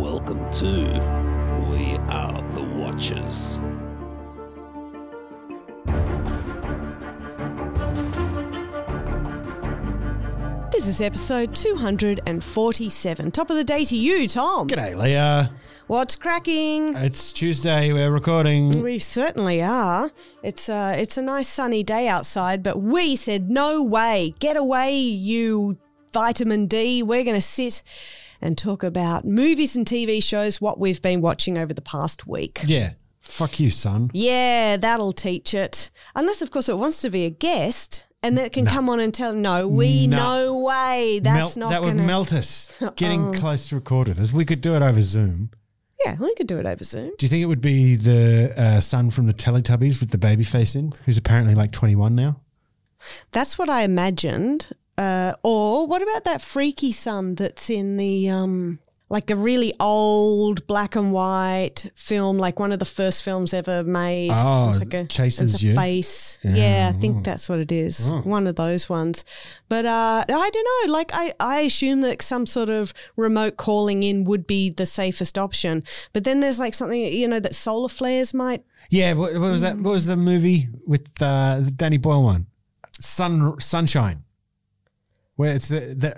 Welcome to We Are the Watchers. This is episode 247. Top of the day to you, Tom. G'day, Leah. What's cracking? It's Tuesday. We're recording. We certainly are. It's a nice sunny day outside, but we said no way. Get away, you vitamin D. We're going to sit and talk about movies and TV shows, what we've been watching over the past week. Yeah. Fuck you, son. Yeah, that'll teach it. Unless, of course, it wants to be a guest and that can come on and tell, no way. That's not That would melt us. Getting close to recorded. We could do it over Zoom. Yeah, we could do it over Zoom. Do you think it would be the son from the Teletubbies with the baby face in, who's apparently like 21 now? That's what I imagined. Or what about that freaky son that's in the like the really old black and white film, like one of the first films ever made? Oh, it's like Chases it's a You? face. Yeah. Yeah, I think that's what it is. One of those ones. But I don't know. Like I assume that some sort of remote calling in would be the safest option. But then there's like something, that solar flares might. Yeah. What was that? What was the movie with the Danny Boyle one? Sunshine. Where it's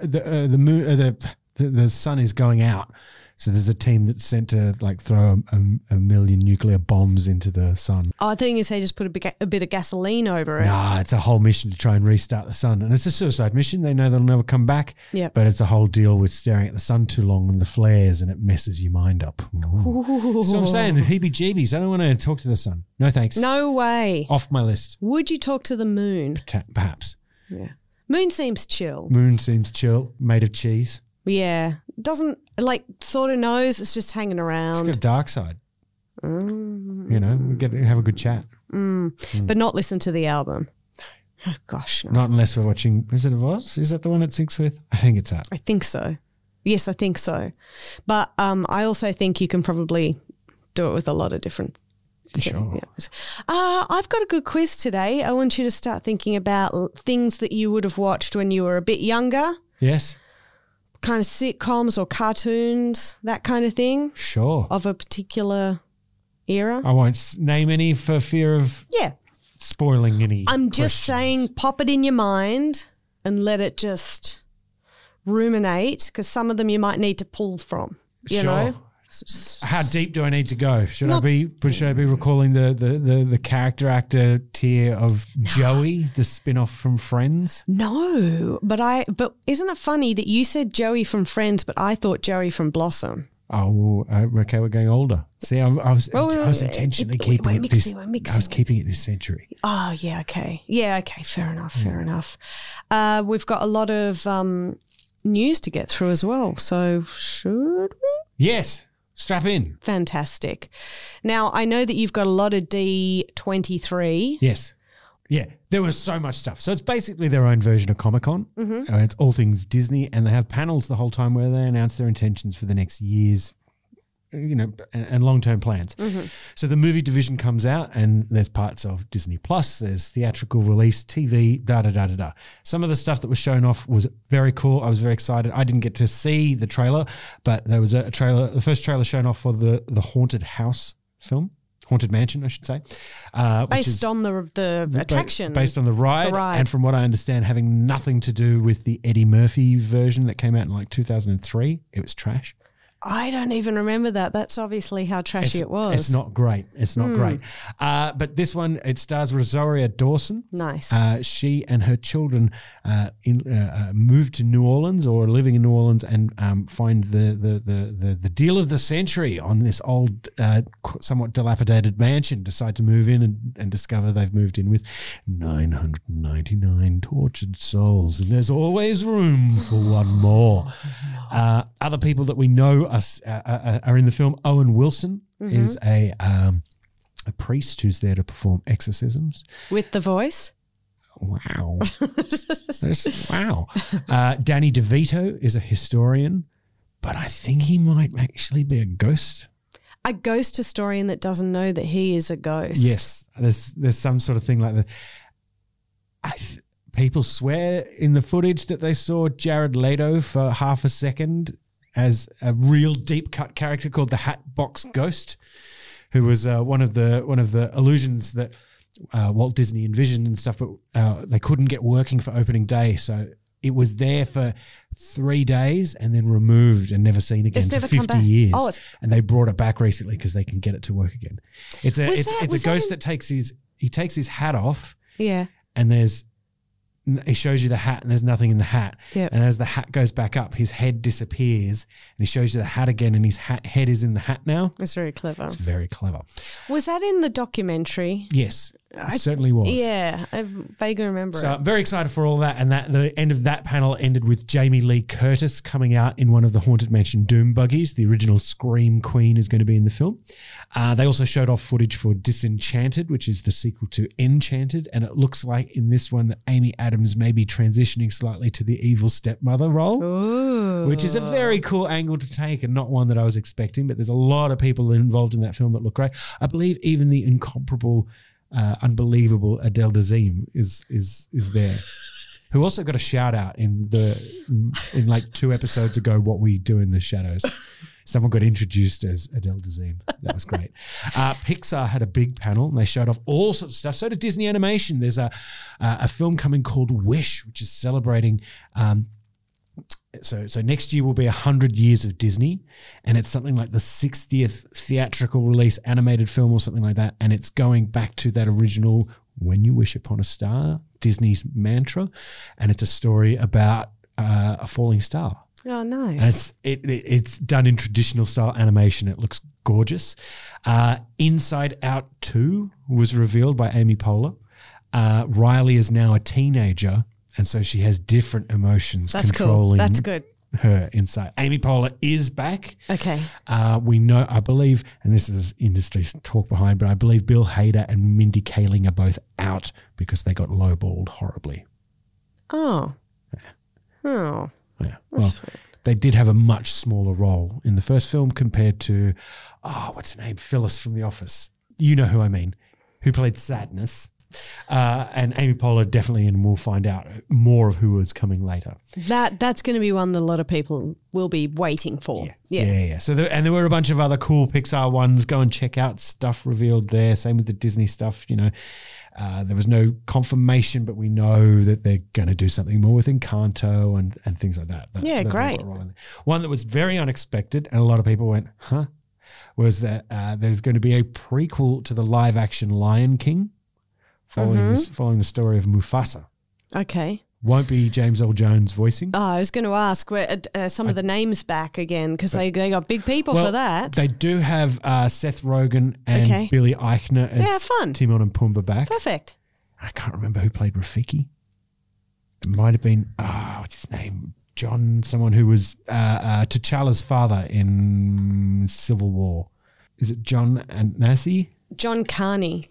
the sun is going out, so there's a team that's sent to like throw a million nuclear bombs into the sun. Oh, I think you say just put a bit of gasoline over it. Nah, it's a whole mission to try and restart the sun, and it's a suicide mission. They know they'll never come back. Yeah, but it's a whole deal with staring at the sun too long and the flares, and it messes your mind up. So I'm saying, heebie-jeebies. I don't want to talk to the sun. No thanks. No way. Off my list. Would you talk to the moon? Perhaps. Yeah. Moon seems chill. Moon seems chill, made of cheese. Yeah. Doesn't, sort of knows it's just hanging around. It's got a dark side. We have a good chat. But not listen to the album. Oh, gosh, no. Not unless we're watching, is it Oz? Is that the one it syncs with? I think it's that. I think so. Yes, I think so. But I also think you can probably do it with a lot of different Sure. things. I've got a good quiz today. I want you to start thinking about things that you would have watched when you were a bit younger. Yes. Kind of sitcoms or cartoons, that kind of thing. Sure. Of a particular era. I won't name any for fear of spoiling any. I'm just saying pop it in your mind and let it just ruminate, because some of them you might need to pull from, you know? How deep do I need to go? Should I be recalling the character actor tier of Joey, the spin-off from Friends? No, but isn't it funny that you said Joey from Friends, but I thought Joey from Blossom? Oh, okay, we're getting older. See, I was intentionally keeping it this. I was keeping it this century. Oh, yeah, okay. Yeah, okay, fair enough. We've got a lot of news to get through as well, so should we? Yes. Strap in. Fantastic. Now, I know that you've got a lot of D23. Yes. Yeah, there was so much stuff. So it's basically their own version of Comic-Con. Mm-hmm. It's all things Disney, and they have panels the whole time where they announce their intentions for the next year's, and long-term plans. Mm-hmm. So the movie division comes out, and there's parts of Disney Plus, there's theatrical release, TV, da-da-da-da-da. Some of the stuff that was shown off was very cool. I was very excited. I didn't get to see the trailer, but there was a trailer, the first trailer shown off for the Haunted House film. Haunted Mansion, I should say. Based on the attraction. Based on the ride. And from what I understand, having nothing to do with the Eddie Murphy version that came out in 2003. It was trash. I don't even remember that. That's obviously how trashy it was. It's not great. But this one, it stars Rosario Dawson. Nice. She and her children moved to New Orleans, or living in New Orleans, and find the deal of the century on this old, somewhat dilapidated mansion. Decide to move in and discover they've moved in with 999 tortured souls, and there's always room for one more. Other people that we know are in the film. Owen Wilson is a priest who's there to perform exorcisms. With the voice? Wow. Wow. Danny DeVito is a historian, but I think he might actually be a ghost. A ghost historian that doesn't know that he is a ghost. Yes. There's some sort of thing like that. People swear in the footage that they saw Jared Leto for half a second as a real deep cut character called the Hatbox Ghost, who was one of the illusions that Walt Disney envisioned and stuff, but they couldn't get working for opening day, so it was there for 3 days and then removed and never seen again for 50 years. Oh, and they brought it back recently because they can get it to work again. It's a ghost that takes his hat off. Yeah. And he shows you the hat and there's nothing in the hat. Yep. And as the hat goes back up, his head disappears and he shows you the hat again and his head is in the hat now. It's very clever. It's very clever. Was that in the documentary? Yes, it certainly was. Yeah, I vaguely remember So it. I'm very excited for all that. And the end of that panel ended with Jamie Lee Curtis coming out in one of the Haunted Mansion Doom buggies. The original Scream Queen is going to be in the film. They also showed off footage for Disenchanted, which is the sequel to Enchanted. And it looks like in this one that Amy Adams may be transitioning slightly to the evil stepmother role. Ooh. Which is a very cool angle to take and not one that I was expecting. But there's a lot of people involved in that film that look great. I believe even the incomparable... unbelievable Adele Dazeem is there, who also got a shout out in like 2 episodes ago. What We Do in the Shadows. Someone got introduced as Adele Dazeem. That was great. Pixar had a big panel and they showed off all sorts of stuff. So did Disney Animation. There's a film coming called Wish, which is celebrating. So next year will be 100 years of Disney, and it's something like the 60th theatrical release animated film or something like that, and it's going back to that original "When You Wish Upon a Star," Disney's mantra, and it's a story about a falling star. Oh, nice. And it's done in traditional style animation. It looks gorgeous. Inside Out 2 was revealed by Amy Poehler. Riley is now a teenager, and so she has different emotions controlling That's good. her inside. Amy Poehler is back. Okay. We know, I believe, and this is industry talk behind, but I believe Bill Hader and Mindy Kaling are both out because they got lowballed horribly. Oh. Yeah. Oh. Yeah. Well, they did have a much smaller role in the first film compared to, what's her name? Phyllis from The Office. You know who I mean, who played Sadness. And Amy Poehler definitely, and we'll find out more of who is coming later. That's going to be one that a lot of people will be waiting for. Yeah. So there were a bunch of other cool Pixar ones. Go and check out stuff revealed there. Same with the Disney stuff. You know, there was no confirmation, but we know that they're going to do something more with Encanto and things like that. Great. One that was very unexpected, and a lot of people went, "Huh?" was that there's going to be a prequel to the live action Lion King. Following the story of Mufasa. Okay. Won't be James Earl Jones voicing. Oh, I was going to ask where some of the names back again because they got big people for that. They do have Seth Rogen and Billy Eichner as fun. Timon and Pumbaa back. Perfect. I can't remember who played Rafiki. It might have been, what's his name? John, someone who was T'Challa's father in Civil War. Is it John Anasi? John Carney.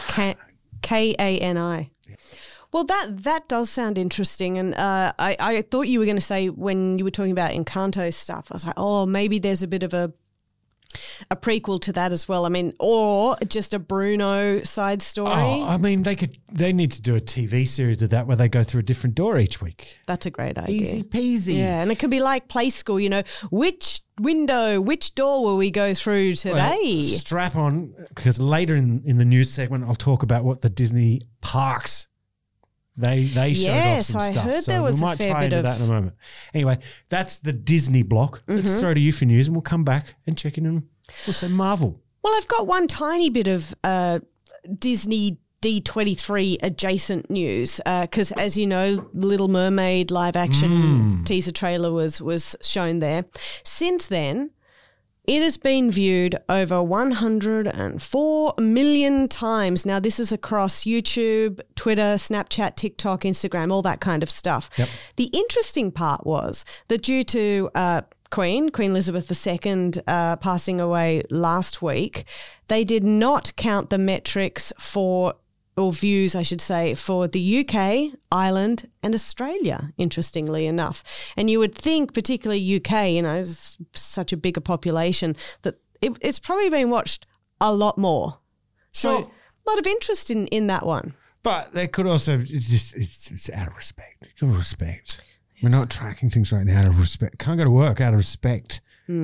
Kani. Well, that does sound interesting, and I thought you were going to say when you were talking about Encanto stuff, I was like, oh, maybe there's a bit of a prequel to that as well. I mean, or just a Bruno side story. Oh, I mean, they need to do a TV series of that where they go through a different door each week. That's a great idea. Easy peasy. Yeah, and it could be like Play School, you know, which door will we go through today? Well, strap on, because later in the news segment, I'll talk about what the Disney parks, they showed off some stuff. Yes, I heard so there was we a might fair tie bit into of that in a moment. Anyway, that's the Disney block. Let's throw to you for news, and we'll come back and check in on also Marvel. Well, I've got one tiny bit of Disney D23 adjacent news because, as you know, Little Mermaid live action teaser trailer was shown there. Since then, it has been viewed over 104 million times. Now, this is across YouTube, Twitter, Snapchat, TikTok, Instagram, all that kind of stuff. Yep. The interesting part was that due to Queen Elizabeth II passing away last week, they did not count the metrics or views, I should say, for the UK, Ireland and Australia, interestingly enough. And you would think, particularly UK, you know, it's such a bigger population, that it's probably been watched a lot more. So a lot of interest in that one. But they could also, it's out of respect. Respect. We're not tracking things right now out of respect. Can't go to work out of respect.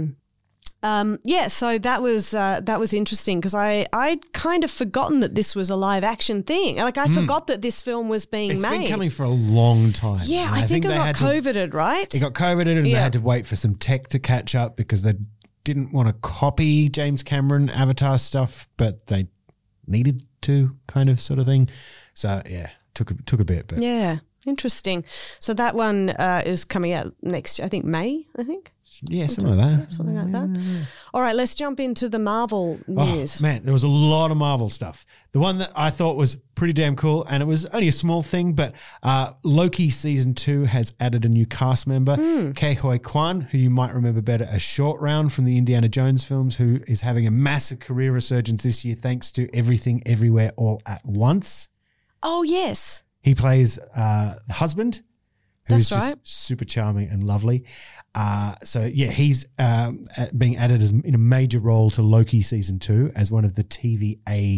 So that was interesting because I'd kind of forgotten that this was a live action thing. Like I forgot that this film was being made. It's been coming for a long time. Yeah, I think it got COVIDed, right? It got COVIDed and they had to wait for some tech to catch up because they didn't want to copy James Cameron Avatar stuff, but they needed to kind of sort of thing. So yeah, took a bit. But yeah, interesting. So that one is coming out next, I think May, Yeah, something like that. Something like that. All right, let's jump into the Marvel news. Oh, man, there was a lot of Marvel stuff. The one that I thought was pretty damn cool, and it was only a small thing, but Loki Season 2 has added a new cast member, Ke Huy Quan, who you might remember better as Short Round from the Indiana Jones films, who is having a massive career resurgence this year thanks to Everything Everywhere All at Once. Oh, yes. He plays the husband, who's That's just right. super charming and lovely. He's being added in a major role to Loki Season 2 as one of the TVA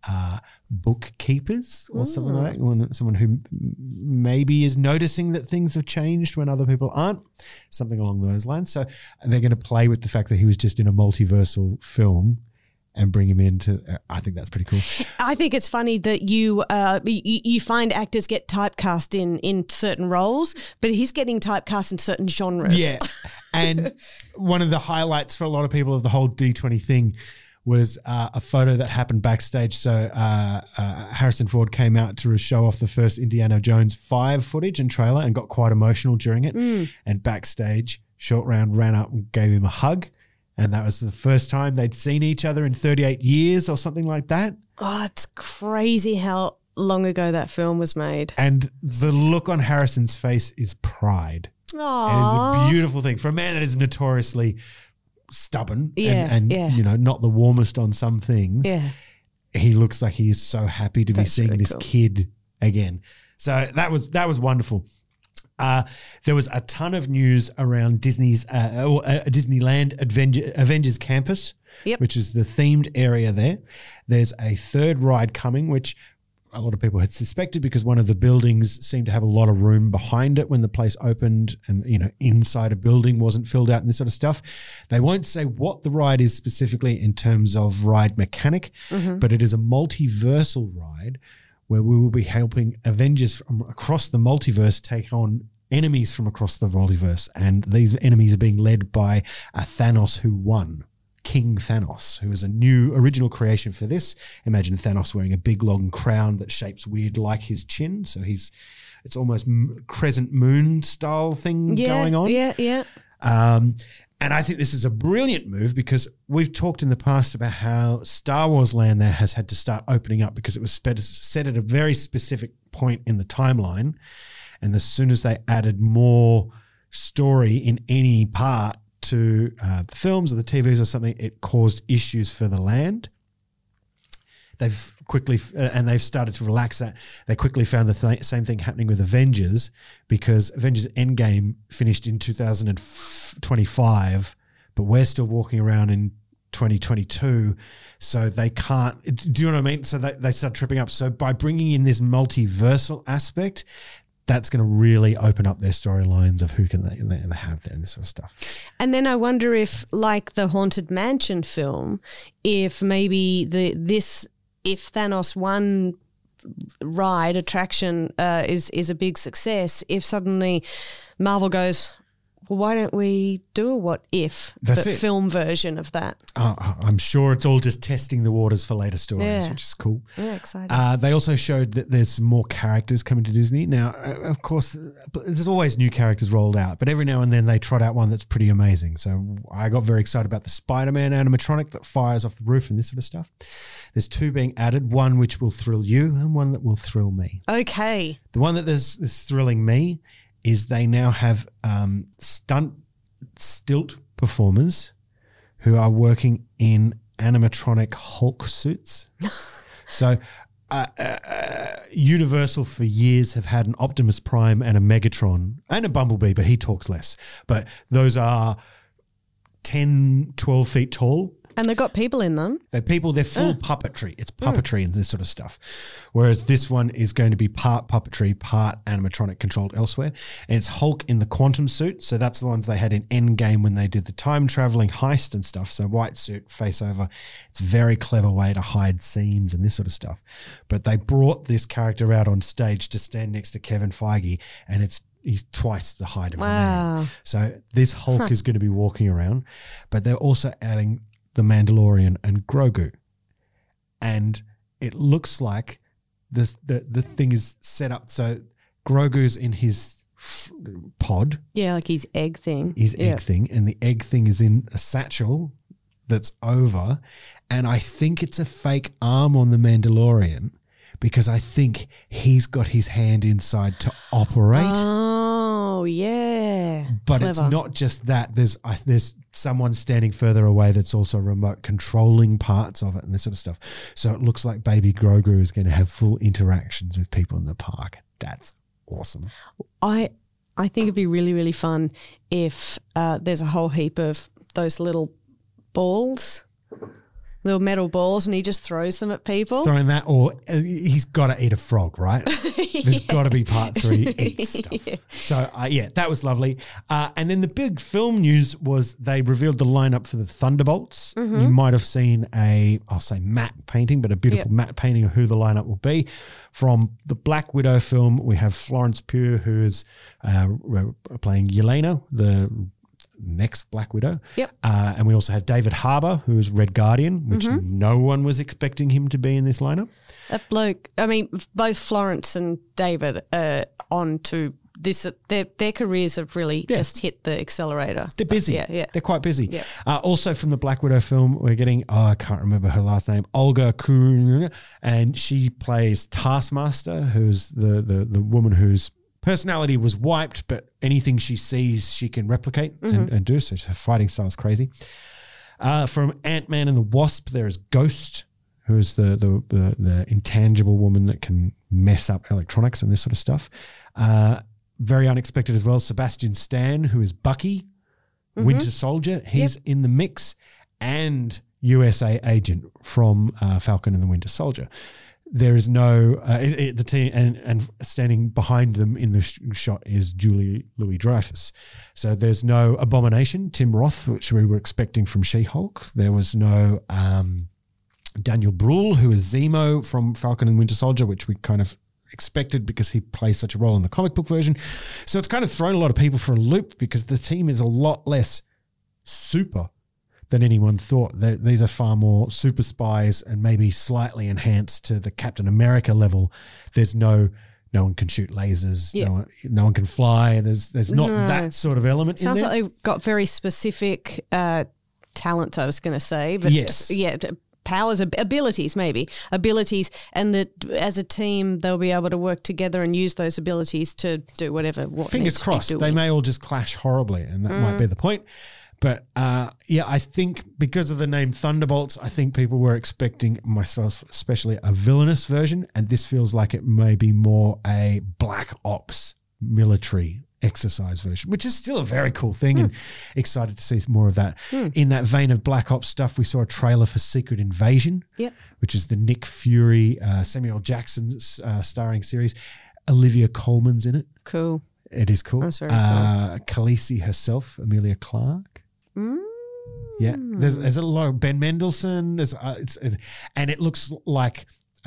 bookkeepers or something like that. Someone who maybe is noticing that things have changed when other people aren't, something along those lines. So they're going to play with the fact that he was just in a multiversal film and bring him into. I think that's pretty cool. I think it's funny that you find actors get typecast in certain roles, but he's getting typecast in certain genres. Yeah, and one of the highlights for a lot of people of the whole D20 thing was a photo that happened backstage. So Harrison Ford came out to show off the first Indiana Jones 5 footage and trailer and got quite emotional during it. And backstage, Short Round ran up and gave him a hug. And that was the first time they'd seen each other in 38 years or something like that. Oh, it's crazy how long ago that film was made. And the look on Harrison's face is pride. Aww. It is a beautiful thing. For a man that is notoriously stubborn and you know, not the warmest on some things, he looks like he is so happy to be seeing really this cool. kid again. So that was wonderful. There was a ton of news around Disney's Disneyland Avengers Campus, which is the themed area there. There's a third ride coming, which a lot of people had suspected because one of the buildings seemed to have a lot of room behind it when the place opened, and you know, inside a building wasn't filled out and this sort of stuff. They won't say what the ride is specifically in terms of ride mechanic, but it is a multiversal ride where we will be helping Avengers from across the multiverse take on enemies from across the multiverse. And these enemies are being led by a Thanos who won, King Thanos, who is a new original creation for this. Imagine Thanos wearing a big long crown that shapes weird like his chin. So it's almost crescent moon style thing going on. Yeah. And I think this is a brilliant move because we've talked in the past about how Star Wars Land there has had to start opening up because it was set at a very specific point in the timeline. And as soon as they added more story in any part to the films or the TVs or something, it caused issues for the land. They've quickly, and they've started to relax that. They quickly found the same thing happening with Avengers because Avengers Endgame finished in 2025, but we're still walking around in 2022. So they can't, do you know what I mean? So they start tripping up. So by bringing in this multiversal aspect, that's going to really open up their storylines of who can they have there and this sort of stuff. And then I wonder if, like the Haunted Mansion film, if maybe if Thanos one ride attraction is a big success, if suddenly Marvel goes, well, why don't we do a what if film version of that? I'm sure it's all just testing the waters for later stories, which is cool. Yeah, exciting. They also showed that there's more characters coming to Disney. Now, of course, there's always new characters rolled out, but every now and then they trot out one that's pretty amazing. So I got very excited about the Spider-Man animatronic that fires off the roof and this sort of stuff. There's two being added, one which will thrill you and one that will thrill me. Okay. The one that is thrilling me is they now have stilt performers who are working in animatronic Hulk suits. So Universal for years have had an Optimus Prime and a Megatron and a Bumblebee, but he talks less. But those are 10, 12 feet tall And they've got people in them. They're full puppetry. It's puppetry and this sort of stuff. Whereas this one is going to be part puppetry, part animatronic controlled elsewhere. And it's Hulk in the quantum suit. So that's the ones they had in Endgame when they did the time traveling heist and stuff. So white suit, face over. It's a very clever way to hide seams and this sort of stuff. But they brought this character out on stage to stand next to Kevin Feige, and he's twice the height of a man. So this Hulk is going to be walking around, but they're also adding the Mandalorian and Grogu. And it looks like the thing is set up so Grogu's in his pod. Yeah, like his egg thing. Egg thing. And the egg thing is in a satchel that's over. And I think it's a fake arm on the Mandalorian because I think he's got his hand inside to operate. Oh, yeah. But Clever. it's not just that. There's someone standing further away that's also remote controlling parts of it and this sort of stuff. So it looks like baby Grogu is going to have full interactions with people in the park. That's awesome. I think it'd be really, really fun if there's a whole heap of those little balls, little metal balls, and he just throws them at people. Throwing that, or he's got to eat a frog, right? There's got to be parts where he eats stuff. Yeah. So, that was lovely. And then the big film news was they revealed the lineup for the Thunderbolts. You might have seen I'll say matte painting, but a beautiful matte painting of who the lineup will be. From the Black Widow film, we have Florence Pugh, who is playing Yelena, the next Black Widow. Yep. And we also have David Harbour, who is Red Guardian, which no one was expecting him to be in this lineup. That bloke, I mean, both Florence and David are on to this. Their careers have really just hit the accelerator. They're busy. Yeah. They're quite busy. Yeah. Also from the Black Widow film, we're getting, I can't remember her last name, Olga Kurylenko, and she plays Taskmaster, who's the woman whose personality was wiped, but anything she sees, she can replicate and do. So her fighting style is crazy. From Ant-Man and the Wasp, there is Ghost, who is the intangible woman that can mess up electronics and this sort of stuff. Very unexpected as well, Sebastian Stan, who is Bucky, Winter Soldier. He's in the mix, and USA Agent from Falcon and the Winter Soldier. There is no the team, and standing behind them in the shot is Julie Louis-Dreyfus. So there's no Abomination, Tim Roth, which we were expecting from She-Hulk. There was no Daniel Bruhl, who is Zemo from Falcon and Winter Soldier, which we kind of expected because he plays such a role in the comic book version. So it's kind of thrown a lot of people for a loop because the team is a lot less super than anyone thought. These are far more super spies and maybe slightly enhanced to the Captain America level. There's no one can shoot lasers. Yeah. No one can fly. There's not that sort of element in there. Sounds like they've got very specific talents, I was going to say. But yes. Yeah, powers, abilities, and that as a team they'll be able to work together and use those abilities to do whatever. Fingers crossed. They may all just clash horribly, and that might be the point. But I think because of the name Thunderbolts, I think people were expecting, myself especially, a villainous version, and this feels like it may be more a Black Ops military exercise version, which is still a very cool thing, and excited to see more of that. In that vein of Black Ops stuff, we saw a trailer for Secret Invasion, which is the Nick Fury, Samuel Jackson starring series. Olivia Colman's in it. Cool. It is cool. That's very cool. Khaleesi herself, Emilia Clarke. Yeah, there's a lot of Ben Mendelsohn. And it looks like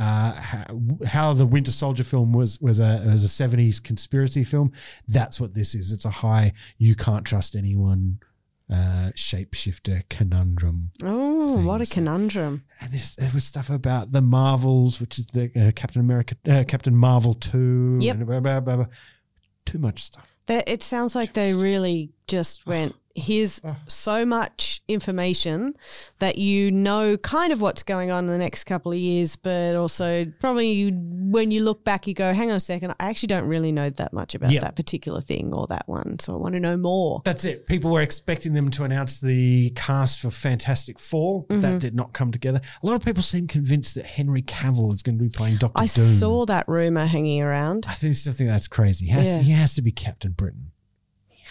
how the Winter Soldier film was a 70s conspiracy film. That's what this is. It's a high, you can't trust anyone, shapeshifter conundrum. Oh, what a conundrum! And there was stuff about the Marvels, which is the Captain Marvel 2. Yep. And blah, blah, blah, blah. Too much stuff. It sounds like they really just went, here's so much information that you know kind of what's going on in the next couple of years, but also probably when you look back, you go, hang on a second, I actually don't really know that much about that particular thing or that one, so I want to know more. That's it. People were expecting them to announce the cast for Fantastic Four, but that did not come together. A lot of people seem convinced that Henry Cavill is going to be playing Dr. Doom. I saw that rumour hanging around. I still think that's crazy. He has to be Captain Britain.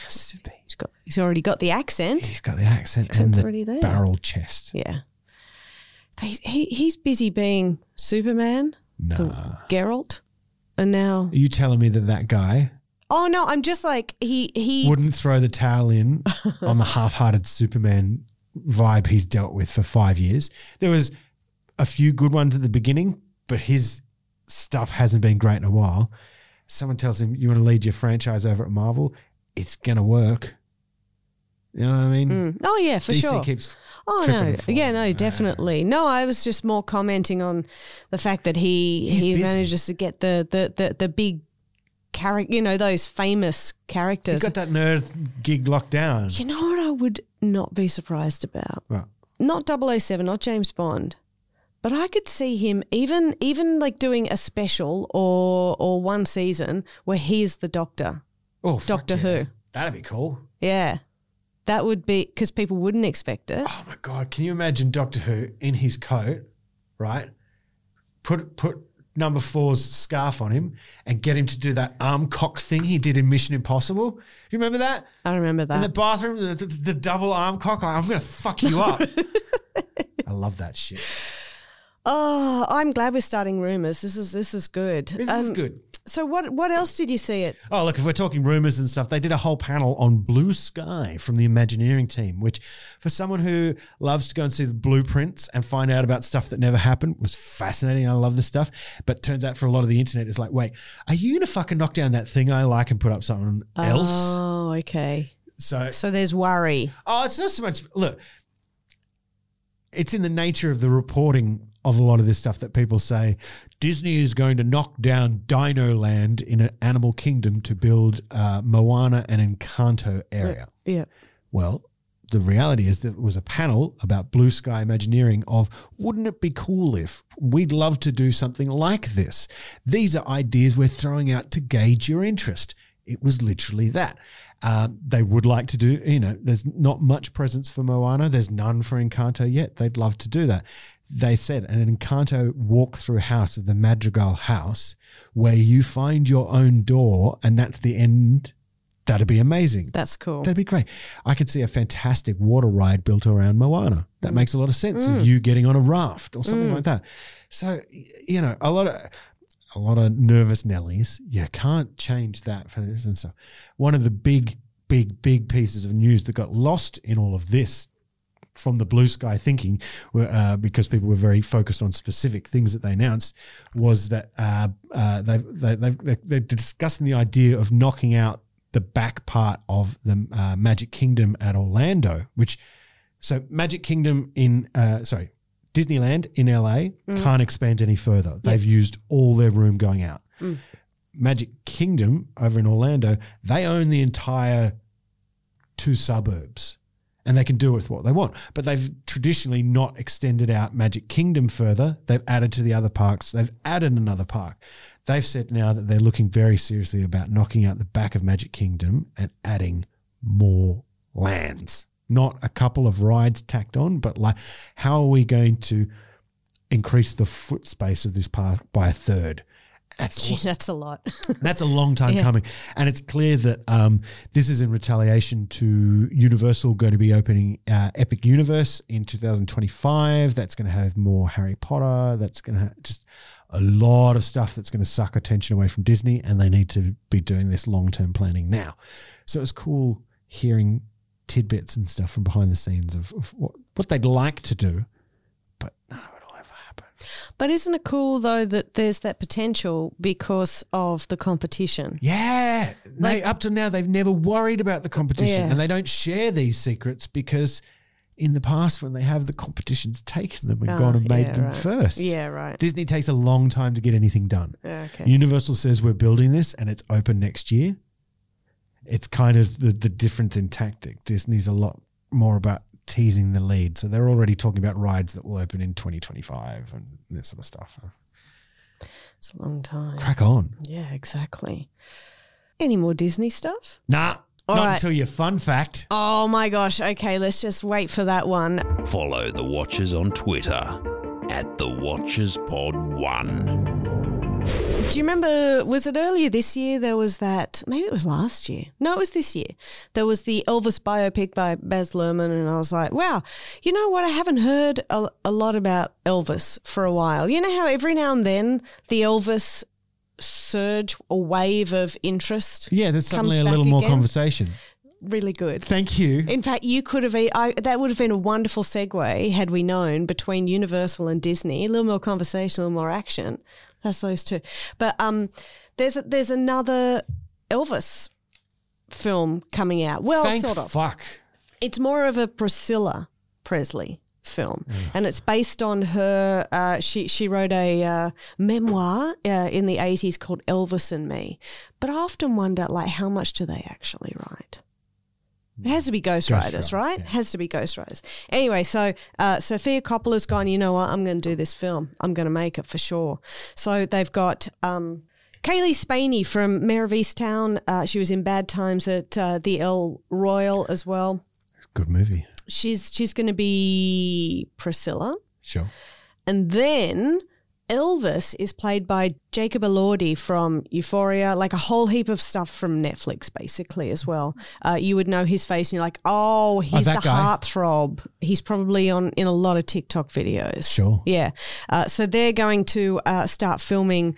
Has to be. He's already got the accent. He's got the accent and Accent's the already there. barrel chest. Yeah. But he's busy being Superman, the Geralt, and now. Are you telling me that guy Oh no, I'm just like he wouldn't throw the towel in on the half-hearted Superman vibe he's dealt with for 5 years? There was a few good ones at the beginning, but his stuff hasn't been great in a while. Someone tells him, you want to lead your franchise over at Marvel, it's going to work. You know what I mean? Oh yeah, for DC sure. keeps Oh tripping no, and falling. yeah, no, definitely. No, I was just more commenting on the fact that he busy. manages to get the big character, those famous He's characters. got that nerd gig locked down. You know what I would not be surprised about? Right. Not 007, not James Bond, but I could see him even like doing a special or one season where he's the Doctor. Oh, fuck Doctor yeah. Who. That'd be cool. Yeah. That would be because people wouldn't expect it. Oh my God, can you imagine Doctor Who in his coat, right? Put number 4's scarf on him and get him to do that arm cock thing he did in Mission Impossible. Do you remember that? I remember In that. the bathroom, the double arm cock. I'm going to fuck you up. I love that shit. Oh, I'm glad we're starting rumours. This is good. This is good. So what else did you see it? Oh, look, if we're talking rumours and stuff, they did a whole panel on Blue Sky from the Imagineering team, which for someone who loves to go and see the blueprints and find out about stuff that never happened was fascinating. I love this stuff. But turns out for a lot of the internet, it's like, wait, are you going to fucking knock down that thing I like and put up something else? Oh, okay. So there's worry. Oh, it's not so much. Look, it's in the nature of the reporting of a lot of this stuff that people say Disney is going to knock down Dino Land in an Animal Kingdom to build Moana and Encanto area. Yeah. Well, the reality is that there was a panel about Blue Sky Imagineering of wouldn't it be cool if we'd love to do something like this? These are ideas we're throwing out to gauge your interest. It was literally that. They would like to do, there's not much presence for Moana. There's none for Encanto yet. They'd love to do that. They said an Encanto walk-through house of the Madrigal house where you find your own door and that's the end. That'd be amazing. That's cool. That'd be great. I could see a fantastic water ride built around Moana. That makes a lot of sense of you getting on a raft or something like that. So, a lot of nervous Nellies. You can't change that for this and stuff. One of the big pieces of news that got lost in all of this from the Blue Sky thinking, because people were very focused on specific things that they announced, was that they're discussing the idea of knocking out the back part of the Magic Kingdom at Orlando, Magic Kingdom Disneyland in LA can't expand any further. They've used all their room going out. Magic Kingdom over in Orlando, they own the entire 2 suburbs and they can do with what they want. But they've traditionally not extended out Magic Kingdom further. They've added to the other parks. They've added another park. They've said now that they're looking very seriously about knocking out the back of Magic Kingdom and adding more lands. Not a couple of rides tacked on, but like how are we going to increase the foot space of this park by a third? That's awesome. That's a lot. That's a long time coming. And it's clear that this is in retaliation to Universal going to be opening Epic Universe in 2025. That's going to have more Harry Potter. That's going to have just a lot of stuff that's going to suck attention away from Disney, and they need to be doing this long-term planning now. So it's cool hearing tidbits and stuff from behind the scenes of what they'd like to do, but none of it will ever happen. But isn't it cool, though, that there's that potential because of the competition? Yeah. Up to now, they've never worried about the competition, and they don't share these secrets because in the past when they have, the competition's taken them and gone and made them first. Yeah, right. Disney takes a long time to get anything done. Okay. Universal says we're building this and it's open next year. It's kind of the difference in tactic. Disney's a lot more about teasing the lead. So they're already talking about rides that will open in 2025 and this sort of stuff. It's a long time. Crack on. Yeah, exactly. Any more Disney stuff? Nah, All not right. until your fun fact. Oh my gosh. Okay, let's just wait for that one. Follow The Watchers on Twitter @TheWatchersPod1. Do you remember, was it earlier this year there was that, maybe it was last year. No, it was this year. There was the Elvis biopic by Baz Luhrmann, and I was like, wow, you know what? I haven't heard a lot about Elvis for a while. You know how every now and then the Elvis surge or wave of interest there's suddenly comes a back little more again? conversation. Really good. Thank you. In fact, you could have. That would have been a wonderful segue had we known between Universal and Disney. A little more conversation, a little more action. That's those two. But there's another Elvis film coming out. Well, Thank sort of. fuck. It's more of a Priscilla Presley film, and it's based on her. She wrote a memoir in the 80s called Elvis and Me. But I often wonder, like, how much do they actually write? It has to be ghostwriters, right? Yeah. Has to be ghostwriters. Anyway, so Sophia Coppola's gone, you know what, I'm going to do this film. I'm going to make it for sure. So they've got Kaylee Spaney from Mayor of Easttown. She was in Bad Times at the El Royal as well. Good movie. She's going to be Priscilla. Sure. And then Elvis is played by Jacob Elordi from Euphoria, like a whole heap of stuff from Netflix, basically, as well. You would know his face and you're like, oh, he's that the guy. heartthrob. He's probably in a lot of TikTok videos. Sure. Yeah. So they're going to start filming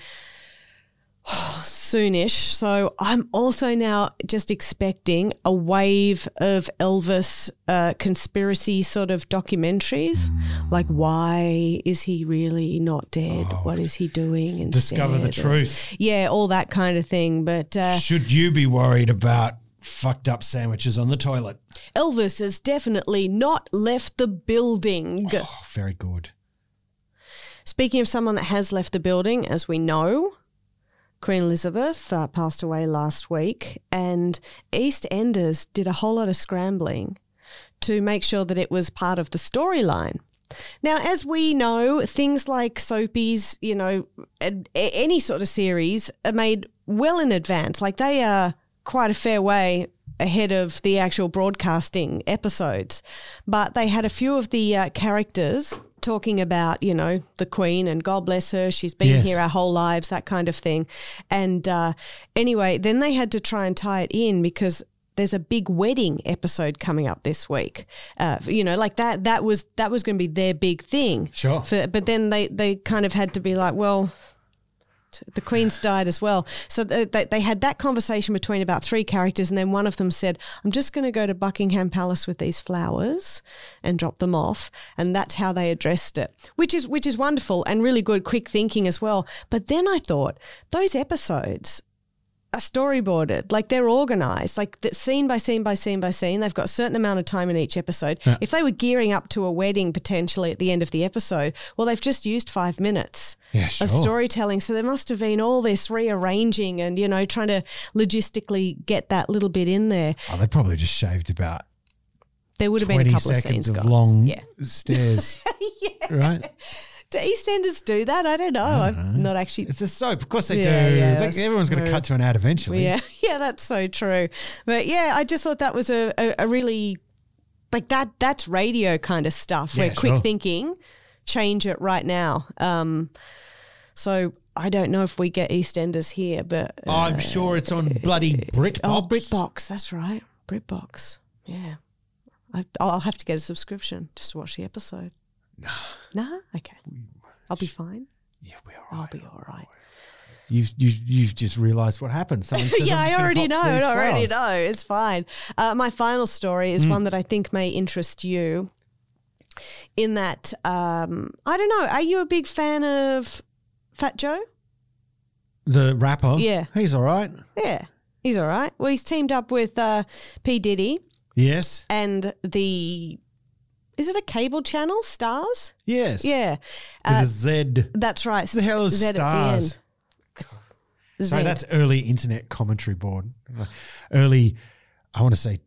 soonish. So I'm also now just expecting a wave of Elvis conspiracy sort of documentaries. Like, why is he really not dead? What is he doing instead? Discover the truth. Yeah, all that kind of thing. But Should you be worried about fucked up sandwiches on the toilet? Elvis has definitely not left the building. Oh, very good. Speaking of someone that has left the building, as we know, Queen Elizabeth passed away last week, and EastEnders did a whole lot of scrambling to make sure that it was part of the storyline. Now, as we know, things like soapies, you know, any sort of series are made well in advance. Like, they are quite a fair way ahead of the actual broadcasting episodes. But they had a few of the characters talking about, you know, the Queen and God bless her, she's been here our whole lives, that kind of thing. And anyway, then they had to try and tie it in because there's a big wedding episode coming up this week. You know, like that was going to be their big thing. Sure. But then they kind of had to be like, well, the Queen's died as well. So they had that conversation between about three characters, and then one of them said, I'm just going to go to Buckingham Palace with these flowers and drop them off. And that's how they addressed it, which is wonderful and really good, quick thinking as well. But then I thought, those episodes are storyboarded, like they're organised, like scene by scene by scene by scene. They've got a certain amount of time in each episode. Yeah. If they were gearing up to a wedding potentially at the end of the episode, well, they've just used 5 minutes of storytelling. So there must have been all this rearranging and, you know, trying to logistically get that little bit in there. Oh, they probably just shaved about there would have been a couple of seconds scenes of long stairs, right? Do EastEnders do that? I don't know. I'm not actually. It's a soap. Of course they do. Yeah, Everyone's going to cut to an ad eventually. Yeah, that's so true. But yeah, I just thought that was a really, like that's radio kind of stuff where quick thinking, change it right now. So I don't know if we get EastEnders here, but. I'm sure it's on bloody BritBox. Oh, BritBox. That's right. BritBox. Yeah. I'll have to get a subscription just to watch the episode. Nah? Okay. I'll be fine. Yeah, we're all right. I'll be all right. You've just realised what happened. Someone says, yeah, I already know. It's fine. My final story is one that I think may interest you in that, I don't know, are you a big fan of Fat Joe? The rapper? Yeah. He's all right. Yeah, he's all right. Well, he's teamed up with P. Diddy. Yes. And is it a cable channel, Stars? Yes. Yeah. With a Z. That's right. The hell is Z Stars? Sorry, Z. that's early internet commentary board. Early, I want to say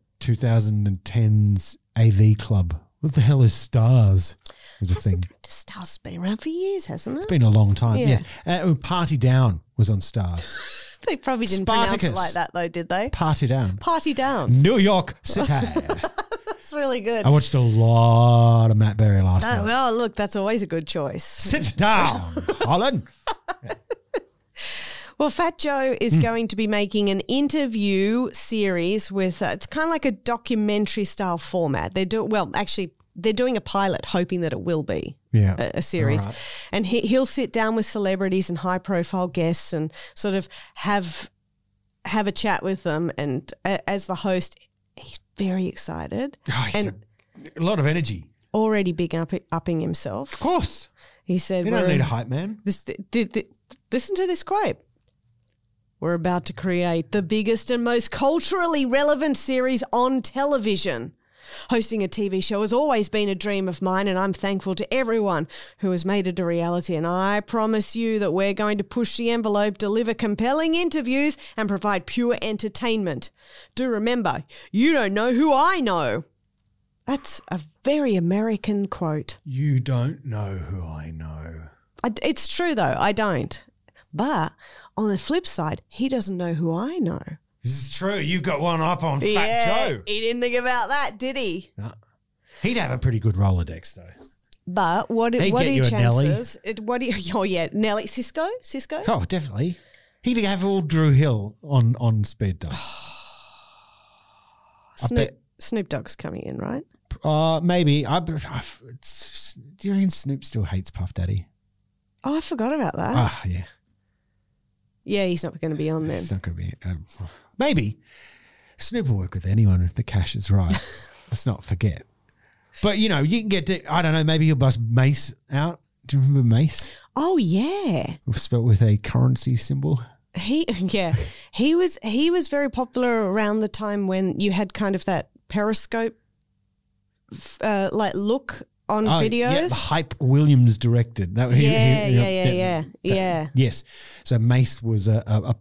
2010s AV Club. What the hell is Stars? Was a thing. Stars has been around for years, hasn't it? It's been a long time, Yeah. yes. Party Down was on Stars. They probably didn't Spartacus. pronounce it like that, though, did they? Party Down. Party Down. New York City. It's really good. I watched a lot of Matt Berry last night. Well, look, that's always a good choice. Sit down, Colin. Well, Fat Joe is going to be making an interview series with, it's kind of like a documentary style format. They're doing a pilot, hoping that it will be a series. All right. And he'll sit down with celebrities and high profile guests and sort of have a chat with them. And as the host, he's very excited And a lot of energy. already big upping himself. Of course. He said, You don't need a hype man. listen to this quote. We're about to create the biggest and most culturally relevant series on television. Hosting a TV show has always been a dream of mine, and I'm thankful to everyone who has made it a reality. And I promise you that we're going to push the envelope, deliver compelling interviews, and provide pure entertainment. Do remember, you don't know who I know. That's a very American quote. You don't know who I know. It's true, though. I don't. But on the flip side, he doesn't know who I know. This is true. You got one up on Fat Joe. He didn't think about that, did he? No. He'd have a pretty good Rolodex, though. But what He'd are get your you a Nelly. chances? Nelly. Cisco? Oh, definitely. He'd have all Drew Hill on speed dial. Snoop Dogg's coming in, right? Maybe. Do you reckon Snoop still hates Puff Daddy? Oh, I forgot about that. Yeah. Yeah, he's not going to be on then. It's not going to be. Maybe. Snoop will work with anyone if the cash is right. Let's not forget. But, you can get to, I don't know, maybe he'll bust Mace out. Do you remember Mace? Oh, yeah. Spelled with a currency symbol. He was very popular around the time when you had kind of that Periscope look on videos. Yeah, the Hype Williams directed. Yes. So Mace was a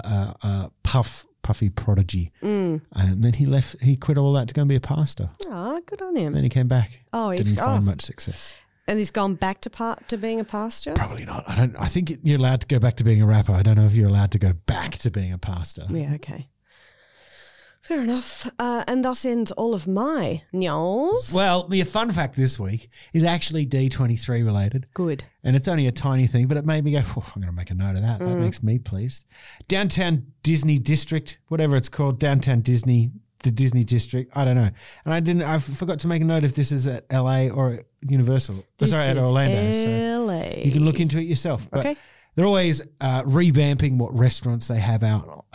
puffy prodigy. And then he quit all that to go and be a pastor. Oh, good on him. And then he came back. Oh, didn't find much success. And he's gone back to being a pastor? Probably not. I think you're allowed to go back to being a rapper. I don't know if you're allowed to go back to being a pastor. Yeah, okay. Fair enough. And thus ends all of my news. Well, your fun fact this week is actually D23 related. Good. And it's only a tiny thing, but it made me go, I'm going to make a note of that. That makes me pleased. Downtown Disney District, whatever it's called, Downtown Disney, the Disney District, I don't know. And I forgot to make a note if this is at LA or at Universal. is At Orlando. LA. So you can look into it yourself. But Okay. they're always revamping what restaurants they have out,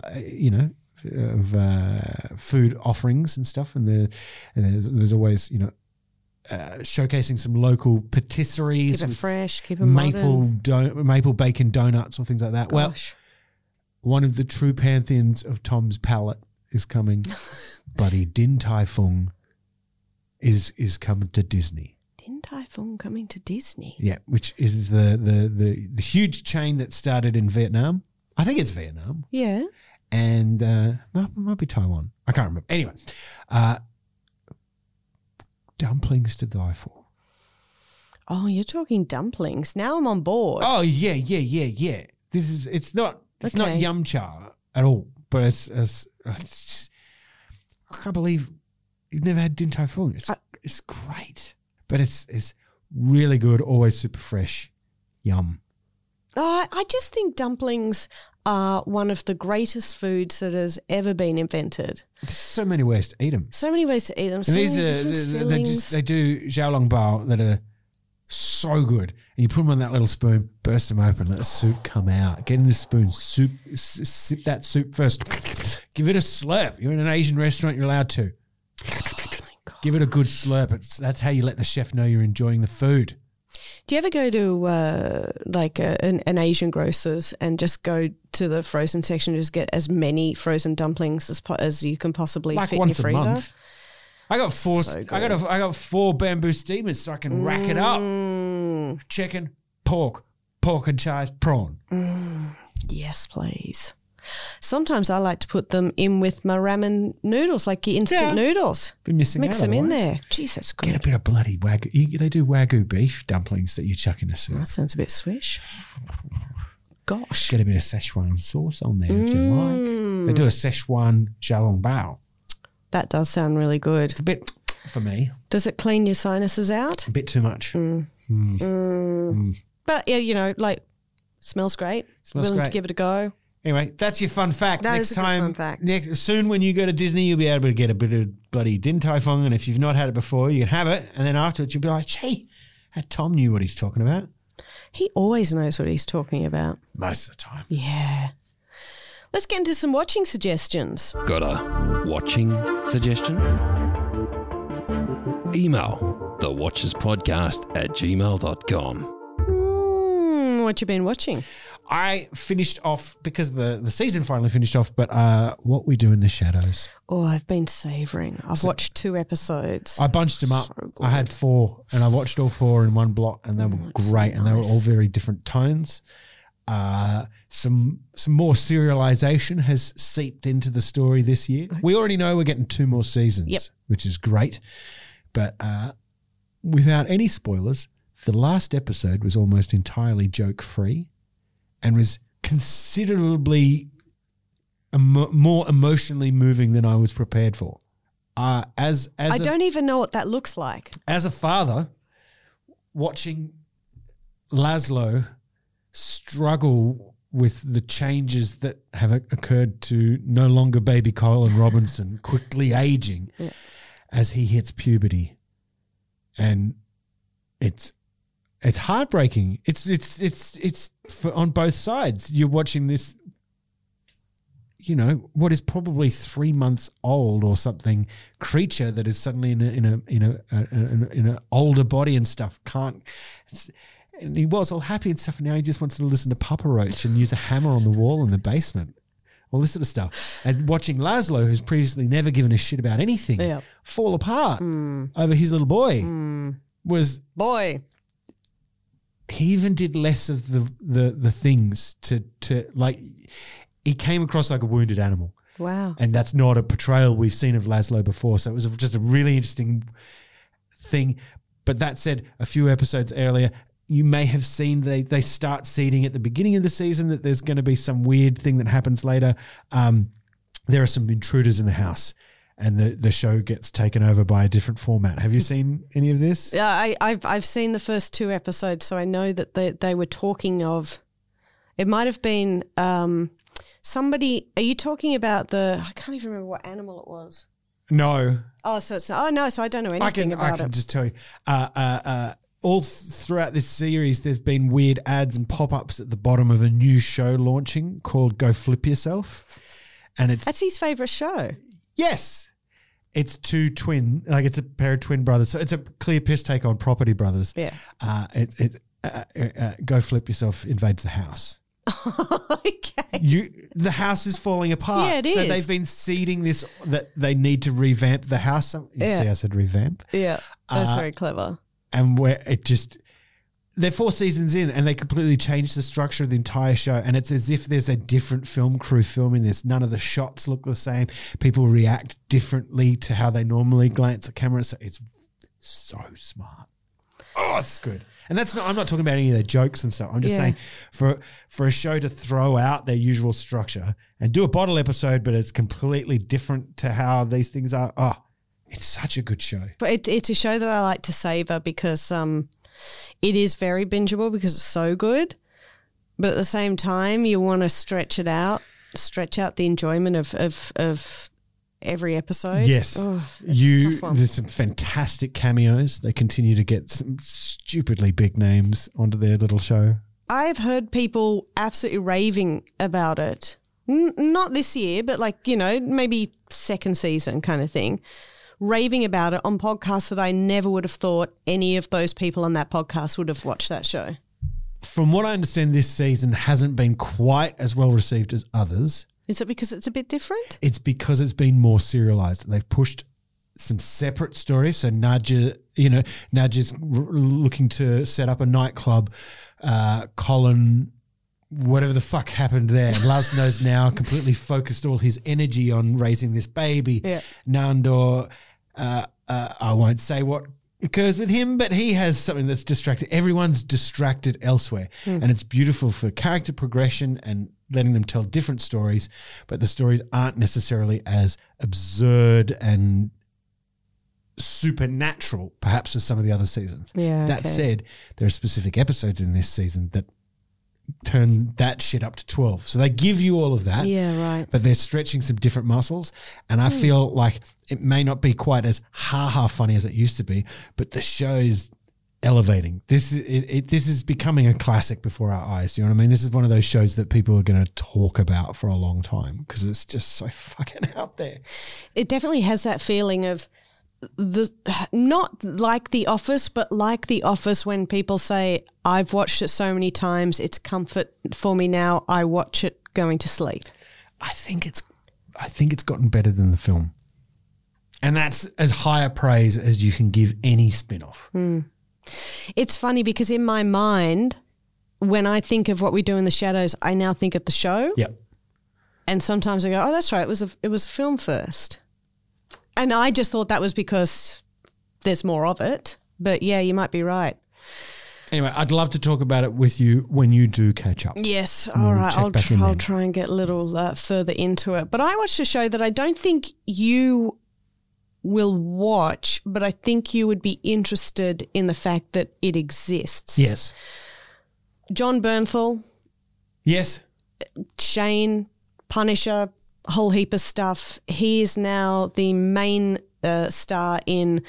of food offerings and stuff. And there's always, showcasing some local patisseries. Keep it with fresh, keep it modern. maple bacon donuts or things like that. Gosh. Well, one of the true pantheons of Tom's palate is coming. Buddy, Din Tai Fung is coming to Disney. Din Tai Fung coming to Disney. Yeah, which is the huge chain that started in Vietnam. I think it's Vietnam. Yeah. And might be Taiwan. I can't remember. Anyway, dumplings to die for. Oh, you're talking dumplings. Now I'm on board. Oh yeah. It's not Okay. yum cha at all, but it's just, I can't believe you've never had Din Tai Fung. It's great, but it's really good. Always super fresh. Yum. I just think dumplings are one of the greatest foods that has ever been invented. There's so many ways to eat them. So many ways to eat them. So And many different fillings. they do xiaolong bao that are so good. And you put them on that little spoon, burst them open, let the soup come out. Get in the spoon, sip that soup first. Give it a slurp. You're in an Asian restaurant, you're allowed to. Give it a good slurp. That's how you let the chef know you're enjoying the food. Do you ever go to an Asian grocer's and just go to the frozen section and just get as many frozen dumplings as you can possibly Like fit once in a your freezer? month. I got four. So good. I got 4 bamboo steamers so I can rack it up. Chicken, pork and chives, prawn. Yes, please. Sometimes I like to put them in with my ramen noodles, like your instant noodles. Be missing Mix out them in otherwise. there. Jeez, that's Get a good. bit of bloody wagyu. They do wagyu beef dumplings that you chuck in a soup. That sounds a bit swish. Gosh. Get a bit of Szechuan sauce on there if you like. They do a Szechuan xiaolong bao. That does sound really good. It's a bit, for me, Does it clean your sinuses out? a bit too much. But, yeah, Smells great. Smells Willing to great. give it a go. Anyway, that's your fun fact. That Next is a good time, fun fact. soon when you go to Disney, you'll be able to get a bit of bloody Din Tai Fung, and if you've not had it before, you can have it, and then afterwards you'll be like, gee, that Tom knew what he's talking about. He always knows what he's talking about. Most of the time. Yeah. Let's get into some watching suggestions. Got a watching suggestion? Email thewatcherspodcast@gmail.com. What you been watching? I finished off, because the season finally finished off, but What We Do in the Shadows. Oh, I've been savouring. I've watched 2 episodes. I bunched them up. So good. I had 4, and I watched all 4 in one block, and they were great, and they were all very different tones. Some more serialization has seeped into the story this year. We already know we're getting 2 more seasons, which is great. But without any spoilers, the last episode was almost entirely joke-free and was considerably more emotionally moving than I was prepared for. I don't even know what that looks like. As a father, watching Laszlo struggle with the changes that have occurred to no longer baby Colin Robinson quickly aging as he hits puberty, and it's heartbreaking. It's on both sides. You're watching this, what is probably 3 months old or something creature that is suddenly in an older body and stuff. And he was all happy and stuff, and now he just wants to listen to Papa Roach and use a hammer on the wall in the basement. All this sort of stuff. And watching Laszlo, who's previously never given a shit about anything, fall apart over his little boy was... Boy. He even did less of the things to like, he came across like a wounded animal. Wow. And that's not a portrayal we've seen of Laszlo before. So it was just a really interesting thing. But that said, a few episodes earlier, you may have seen they start seeding at the beginning of the season that there's going to be some weird thing that happens later. There are some intruders in the house, and the show gets taken over by a different format. Have you seen any of this? Yeah, I've seen the first 2 episodes, so I know that they were talking of. It might have been somebody. Are you talking about I can't even remember what animal it was. No. Oh, so it's not. Oh no, so I don't know anything about it. I can just tell you. All throughout this series, there's been weird ads and pop-ups at the bottom of a new show launching called Go Flip Yourself. And That's his favourite show. Yes. It's 2 twin, like it's a pair of twin brothers. So it's a clear piss take on Property Brothers. Yeah. Go Flip Yourself invades the house. Okay. The house is falling apart. Yeah, it so is. they've been seeding this, that they need to revamp the house. You see I said revamp? Yeah, that's very clever. And where they're 4 seasons in, and they completely changed the structure of the entire show. And it's as if there's a different film crew filming this. None of the shots look the same. People react differently to how they normally glance at camera. So it's so smart. Oh, it's good. And I'm not talking about any of their jokes and stuff. I'm just saying for a show to throw out their usual structure and do a bottle episode, but it's completely different to how these things are. Oh, it's such a good show. But it's a show that I like to savor because it is very bingeable because it's so good. But at the same time, you want to stretch out the enjoyment of every episode. Yes. Oh, it's a tough one. There's some fantastic cameos. They continue to get some stupidly big names onto their little show. I've heard people absolutely raving about it. Not this year, but maybe second season kind of thing. Raving about it on podcasts that I never would have thought any of those people on that podcast would have watched that show. From what I understand, this season hasn't been quite as well received as others. Is it because it's a bit different? It's because it's been more serialized. They've pushed some separate stories. So Nadja is looking to set up a nightclub. Colin, whatever the fuck happened there, Laszlo's now completely focused all his energy on raising this baby. Yeah. Nandor, I won't say what occurs with him, but he has something that's distracted. Everyone's distracted elsewhere. And it's beautiful for character progression and letting them tell different stories, but the stories aren't necessarily as absurd and supernatural, perhaps, as some of the other seasons. Yeah. That said, there are specific episodes in this season that turn that shit up to 12. So they give you all of that. Yeah, right. But they're stretching some different muscles. And I feel like it may not be quite as ha-ha funny as it used to be, but the show is elevating. This is becoming a classic before our eyes. Do you know what I mean? This is one of those shows that people are going to talk about for a long time because it's just so fucking out there. It definitely has that feeling of not like The Office, but like The Office when people say, I've watched it so many times, it's comfort for me now, I watch it going to sleep. I think it's gotten better than the film. And that's as high a praise as you can give any spin-off. It's funny because in my mind, when I think of What We Do in the Shadows, I now think of the show. Yep. And sometimes I go, oh, that's right, it was a film first. And I just thought that was because there's more of it. But yeah, you might be right. Anyway, I'd love to talk about it with you when you do catch up. Yes, all right. check I'll back in try and get a little further into it. But I watched a show that I don't think you will watch, but I think you would be interested in the fact that it exists. Yes. John Bernthal, Yes. Shane, Punisher, a whole heap of stuff. He is now the main star in,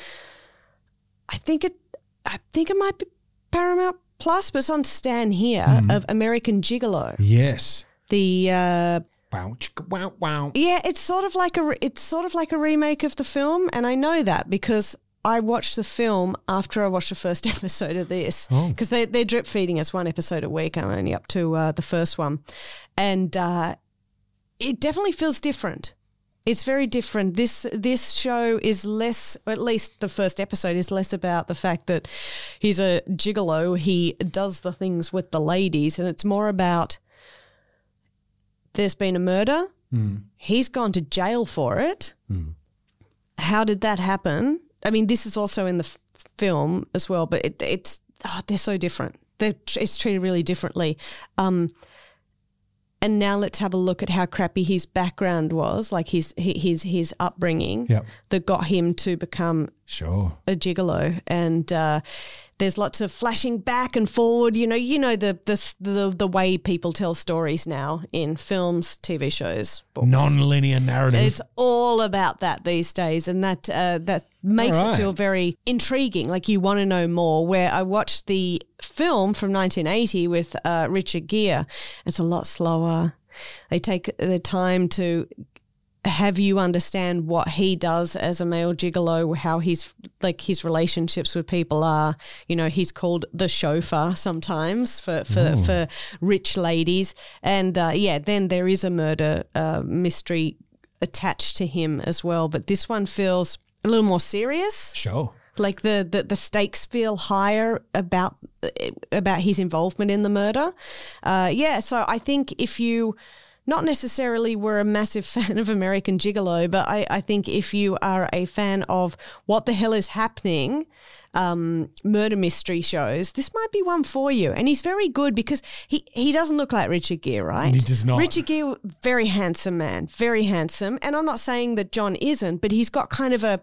I think it might be Paramount Plus, but it's on Stan here, of American Gigolo. Yes. The Wow, chicka, wow, wow. yeah, it's sort of like a remake of the film, and I know that because I watched the film after I watched the first episode of this because they're drip feeding us one episode a week. I'm only up to the first one, and it definitely feels different. It's very different. This show is less, or at least the first episode is less about the fact that he's a gigolo. He does the things with the ladies, and it's more about there's been a murder. He's gone to jail for it. How did that happen? I mean, this is also in the film as well, but they're so different. It's treated really differently. And now let's have a look at how crappy his background was, like his upbringing that got him to become a gigolo. And there's lots of flashing back and forward. You know the way people tell stories now in films, TV shows, books. Non-linear narrative. It's all about that these days, and that makes it feel very intriguing. Like you want to know more. Where I watched the film from 1980 with Richard Gere, it's a lot slower. They take the time to have you understand what he does as a male gigolo, how his relationships with people are. You know, he's called the chauffeur sometimes for rich ladies. And then there is a murder mystery attached to him as well. But this one feels a little more serious. Sure. Like the stakes feel higher about his involvement in the murder. So I think if you not necessarily were a massive fan of American Gigolo, but I think if you are a fan of what the hell is happening, murder mystery shows, this might be one for you. And he's very good because he doesn't look like Richard Gere, right? He does not. Richard Gere, very handsome man, very handsome. And I'm not saying that John isn't, but he's got kind of a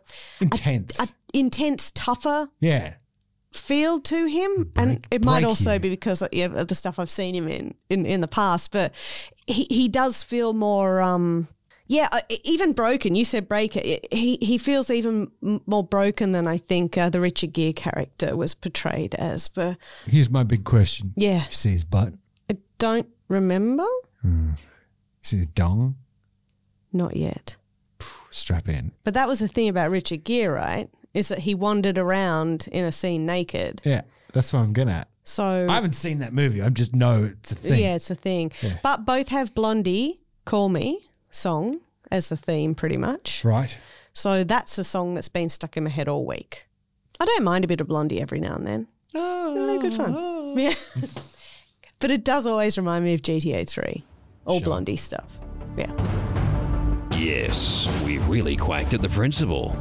intense, tougher feel to him. And it might also be because of the stuff I've seen him in the past, but he does feel more even broken. You said breaker. He feels even more broken than I think the Richard Gere character was portrayed as. But here's my big question. Yeah. You see his butt? I don't remember. You see his dong? Not yet. Strap in. But that was the thing about Richard Gere, right? Is that he wandered around in a scene naked. Yeah, that's what I'm getting at. So I haven't seen that movie. I just know it's a thing. Yeah, it's a thing. Yeah. But both have Blondie, Call Me song as the theme pretty much. Right. So that's a song that's been stuck in my head all week. I don't mind a bit of Blondie every now and then. Really good fun. Yeah. But it does always remind me of GTA 3. All Blondie stuff. Yeah. Yes, we really quacked at the principal.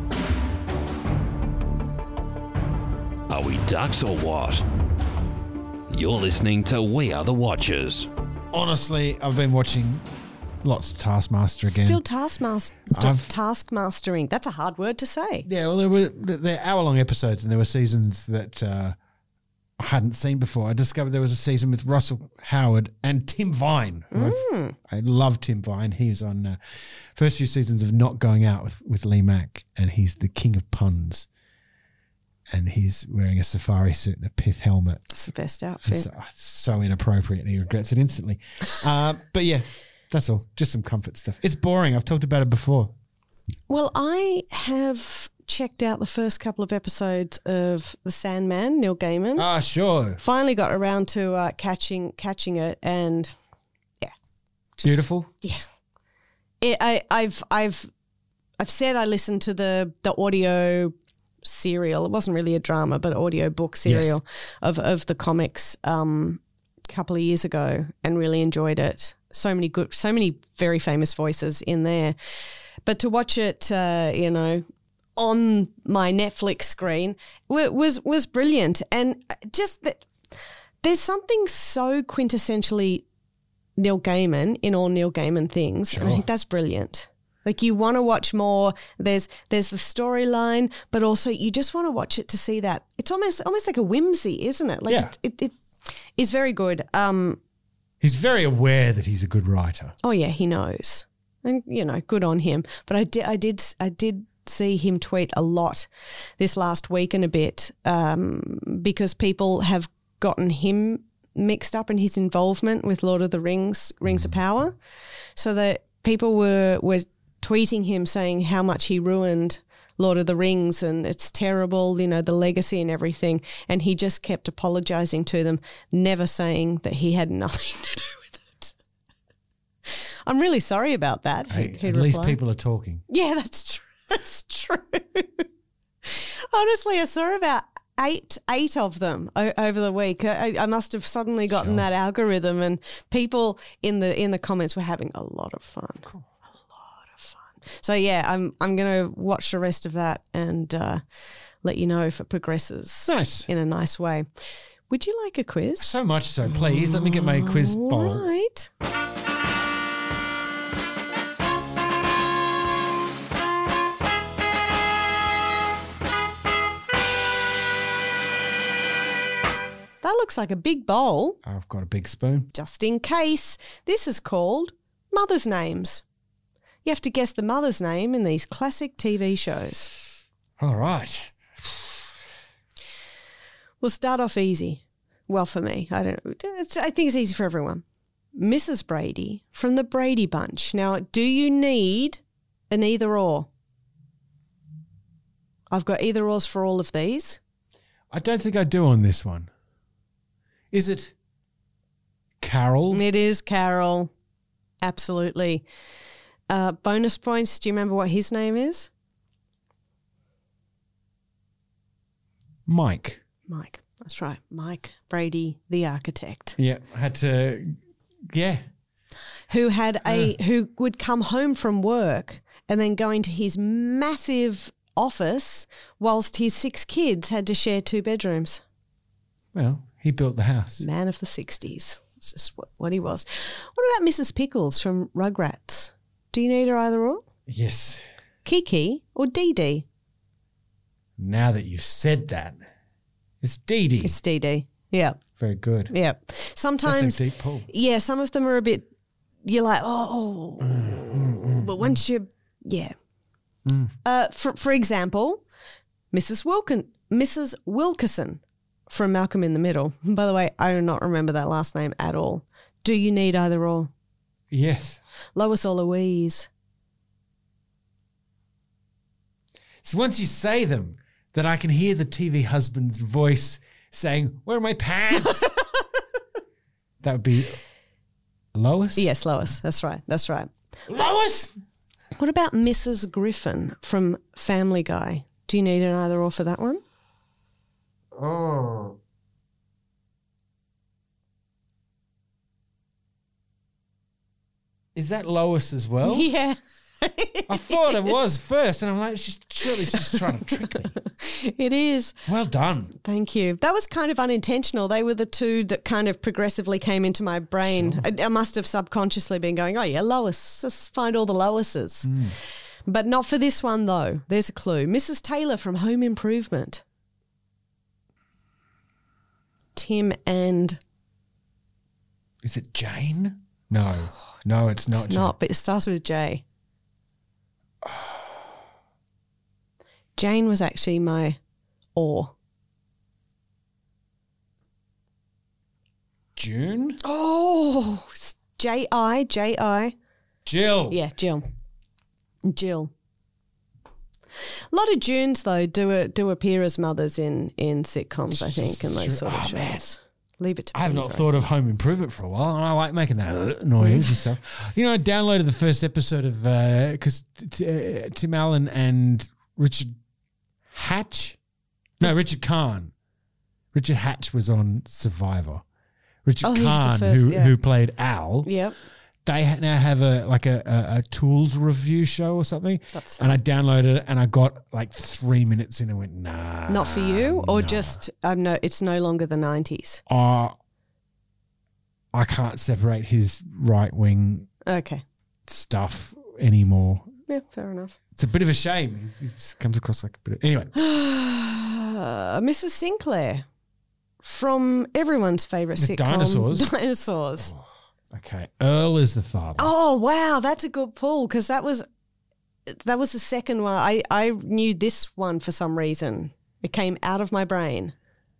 Are we ducks or what? You're listening to We Are the Watchers. Honestly, I've been watching lots of Taskmaster again. Still taskmastering. That's a hard word to say. Yeah, well, they're hour-long episodes, and there were seasons that I hadn't seen before. I discovered there was a season with Russell Howard and Tim Vine. I love Tim Vine. He was on first few seasons of Not Going Out with Lee Mack, and he's the king of puns. And he's wearing a safari suit and a pith helmet. It's the best outfit. It's so inappropriate, and he regrets it instantly. But yeah, that's all. Just some comfort stuff. It's boring. I've talked about it before. Well, I have checked out the first couple of episodes of The Sandman, Neil Gaiman. Ah, sure. Finally got around to catching it, and yeah, Beautiful. yeah. I've said I listened to the audio serial. It wasn't really a drama, but audio book serial of the comics a couple of years ago, and really enjoyed it. So many very famous voices in there. But to watch it, on my Netflix screen was brilliant. And just that there's something so quintessentially Neil Gaiman in all Neil Gaiman things. Sure. And I think that's brilliant. Like, you want to watch more. There's the storyline, but also you just want to watch it to see that. It's almost like a whimsy, isn't it? Like it is very good. He's very aware that he's a good writer. Oh yeah, he knows, and good on him. But I did see him tweet a lot this last week and a bit, because people have gotten him mixed up in his involvement with Lord of the Rings, Rings of Power, so that people were tweeting him saying how much he ruined Lord of the Rings and it's terrible, the legacy and everything. And he just kept apologising to them, never saying that he had nothing to do with it. I'm really sorry about that. At least people are talking. Yeah, that's true. That's true. Honestly, I saw about eight of them over the week. I must have suddenly gotten that algorithm, and people in the comments were having a lot of fun. Cool. So yeah, I'm going to watch the rest of that and let you know if it progresses in a nice way. Would you like a quiz? So much so, please. Let me get my quiz bowl. Right. That looks like a big bowl. I've got a big spoon. Just in case. This is called Mother's Names. You have to guess the mother's name in these classic TV shows. All right. We'll start off easy. Well, for me, I don't know. I think it's easy for everyone. Mrs. Brady from the Brady Bunch. Now, do you need an either or? I've got either ors for all of these. I don't think I do on this one. Is it Carol? It is Carol. Absolutely. Bonus points. Do you remember what his name is? Mike. Mike. That's right. Mike Brady, the architect. Yeah, I had to. Yeah. Who would come home from work and then go into his massive office whilst his 6 kids had to share 2 bedrooms. Well, he built the house. Man of the 60s. It's just what he was. What about Mrs. Pickles from Rugrats? Do you need her either or? Yes. Kiki or Dee Dee? Now that you've said that, it's Dee Dee. It's Dee Dee. Yeah. Very good. Yeah. Sometimes. That's a deep pull. Yeah, some of them are a bit, you're like, but once you, yeah. For example, Mrs. Wilkerson from Malcolm in the Middle. By the way, I do not remember that last name at all. Do you need either or? Yes. Lois or Louise? So once you say them, that I can hear the TV husband's voice saying, "Where are my pants?" That would be Lois? Yes, Lois. That's right. That's right. Lois! What about Mrs. Griffin from Family Guy? Do you need an either or for that one? Oh. Is that Lois as well? Yeah. I thought it was first, and I'm like, surely she's trying to trick me. It is. Well done. Thank you. That was kind of unintentional. They were the two that kind of progressively came into my brain. Sure. I must have subconsciously been going, oh yeah, Lois, just find all the Loises. But not for this one though. There's a clue. Mrs. Taylor from Home Improvement. Tim and Is it Jane? No, it's not. it's not, but it starts with a J. Jane was actually my or. June? Oh, J-I. Jill. Yeah, Jill. A lot of Junes though do appear as mothers in sitcoms, I think, and those sort of shows. Man. Leave it to I have me, not right? thought of Home Improvement for a while, and I like making that noise and stuff. You know, I downloaded the first episode of because Tim Allen and Richard Kahn. Richard Hatch was on Survivor. Richard he was the Kahn, first, who played Al. Yep. They now have a tools review show or something. That's fun. And I downloaded it and I got like 3 minutes in and went, nah. Not for you, or no. just it's no longer the 90s. I can't separate his right wing Okay. stuff anymore. Yeah, fair enough. It's a bit of a shame. He comes across like a bit of, anyway. Mrs. Sinclair from everyone's favourite The sitcom. Dinosaurs? Dinosaurs. Okay. Earl is the father. Oh, wow. That's a good pull because that was the second one. I knew this one for some reason. It came out of my brain.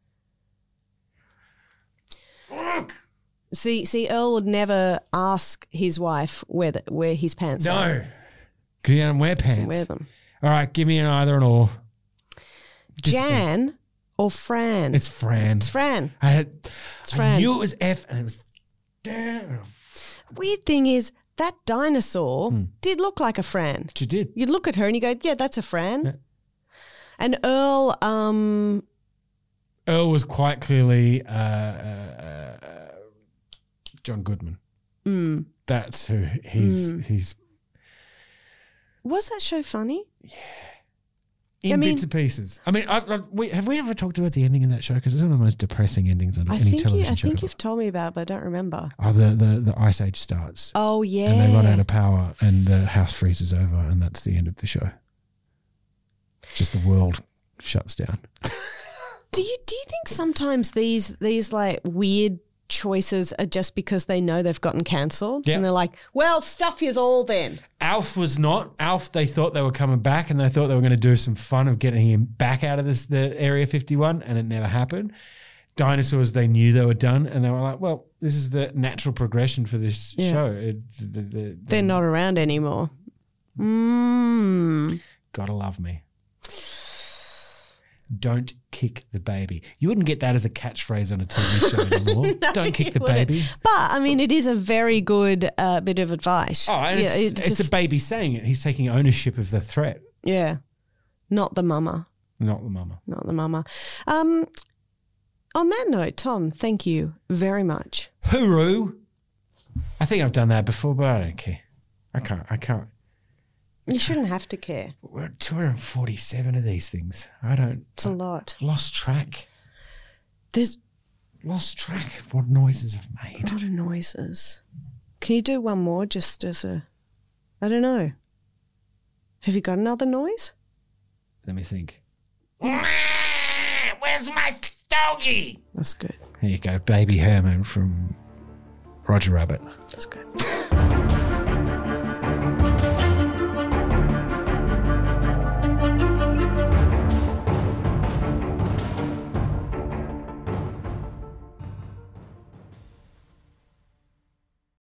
Fuck. See, Earl would never ask his wife where his pants are. No. Because he don't wear pants. Wear them. All right, give me an either and or. Jan or Fran? It's Fran. It's Fran. I Fran. knew it was F and it was damn. Weird thing is that dinosaur did look like a Fran. She did. You'd look at her and you go, yeah, that's a Fran. Yeah. And Earl, Earl was quite clearly John Goodman. That's who he's was that show funny? in bits and pieces. I mean, have we ever talked about the ending in that show? Because it's one of the most depressing endings on any television show. I think you've told me about it, but I don't remember. Oh, the Ice Age starts. Oh, yeah. And they run out of power and the house freezes over and that's the end of the show. Just the world shuts down. Do you think sometimes these like weird choices are just because they know they've gotten cancelled? Yeah. And they're like, well, stuff is all then. Alf was not. Alf, they thought they were coming back and they thought they were going to do some fun of getting him back out of the Area 51 and it never happened. Dinosaurs, they knew they were done and they were like, well, this is the natural progression for this show. They're not around anymore. Gotta love me. Don't kick the baby. You wouldn't get that as a catchphrase on a TV show anymore. No, Don't kick the you wouldn't. baby. But, I mean, it is a very good bit of advice. Oh, and Yeah, it's a baby saying it. He's taking ownership of the threat, Yeah. Not the mama. not the mama. Not the mama. On that note, Tom, thank you very much. Hooroo. I think I've done that before, but I don't care. I can't. You shouldn't have to care. We're at 247 of these things. I don't. It's a lot. I've lost track. There's Lost track of what noises I've a made. lot of noises. Can you do one more just as a... I don't know. Have you got another noise? Let me think. Where's my stogie? That's good. Here you go. Baby Herman from Roger Rabbit. That's good.